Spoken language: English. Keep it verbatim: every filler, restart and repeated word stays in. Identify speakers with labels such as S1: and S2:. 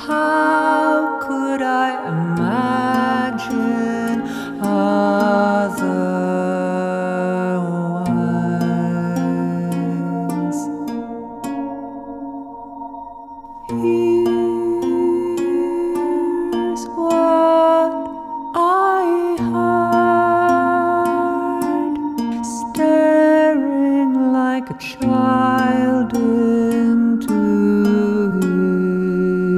S1: How could I imagine otherwise? Here's what I heard, staring like a child in